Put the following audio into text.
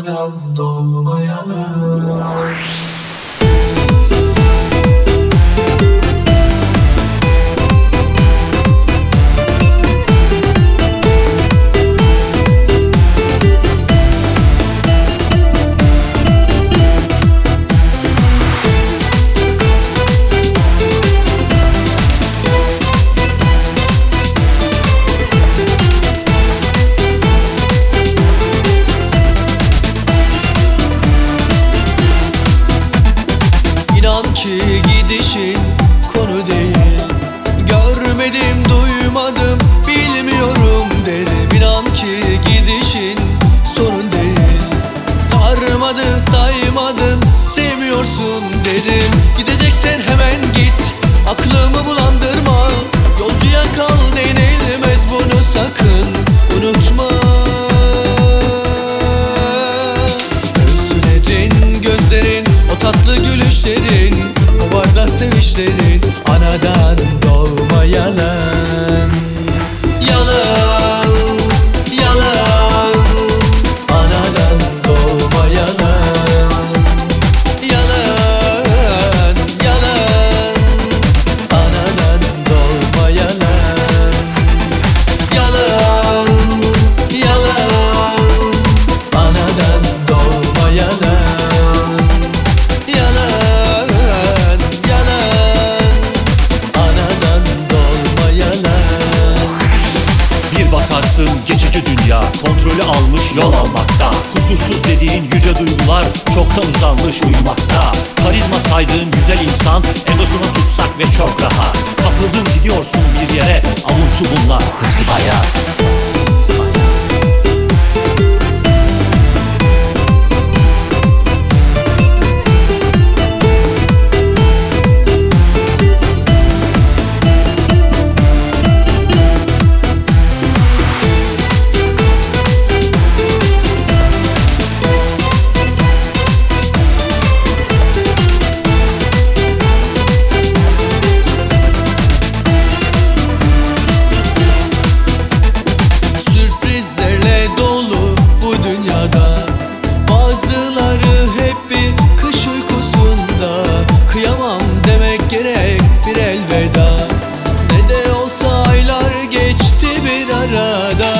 anadan doğmayalım. İnan ki gidişin konu değil, görmedim duymadım bilmiyorum derim. İnan ki gidişin sorun değil, sarmadın saymadın sevmiyorsun derim. Gideceksen hemen git, aklımı bulandırma, yolcuya kal denilmez, bunu sakın unutma. Özledin gözlerin, o tatlı gülüşlerin, o bardak sevişlerin, anadan doğma yalan. Yalan, yalan, anadan doğma yalan. Yalan, yalan, anadan doğma yalan. Yalan, yalan, anadan doğma yalan. Yalan, yalan, anadan doğma yalan. Bir bakarsın geçici dünya kontrolü almış yol almakta. Huzursuz dediğin yüce duygular çoktan uzanmış uyumakta. Karizma saydığın güzel insan egosunu tutsak ve çok rahat. Kapıldın gidiyorsun bir yere, avuntu bunlar hepsi hayat. Sürprizlerle dolu bu dünyada, bazıları hep bir kış uykusunda. Kıyamam demek gerek bir elveda, ne de olsa aylar geçti bir arada.